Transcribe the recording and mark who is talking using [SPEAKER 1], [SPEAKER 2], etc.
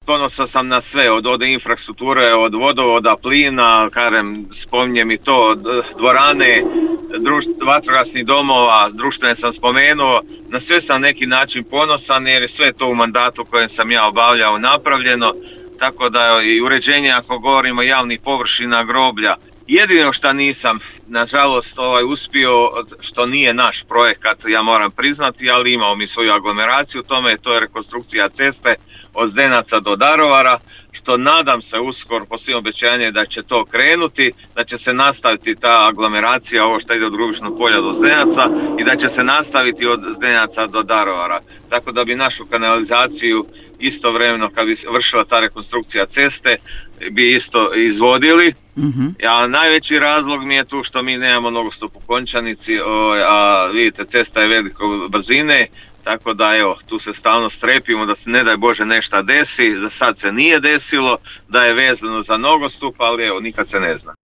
[SPEAKER 1] ponosan sam na sve, od infrastrukture, od vodovoda, plina, kažem, spominjem i to, od dvorane, vatrogasnih domova, društvene sam spomenuo, na sve sam neki način ponosan jer je sve to u mandatu kojem sam ja obavljao napravljeno, tako da i uređenje, ako govorimo javnih površina, groblja. Jedino što nisam, nažalost, uspio, što nije naš projekat, ja moram priznati, ali imamo mi svoju aglomeraciju u tome, to je rekonstrukcija ceste od Zdenaca do Daruvara, što nadam se uskoro, po svim obećanjem, da će to krenuti, da će se nastaviti ta aglomeracija, ovo što ide od Grubišnog polja do Zdenaca, i da će se nastaviti od Zdenaca do Daruvara. Tako da bi našu kanalizaciju istovremeno, kad bi vršila ta rekonstrukcija ceste, bi isto izvodili. A najveći razlog mi je tu što mi nemamo nogostup u Končanici, a vidite, cesta je velike brzine, tako da evo, tu se stalno strepimo da se ne daj Bože nešto desi, za sad se nije desilo, da je vezano za nogostup, ali evo, nikad se ne zna.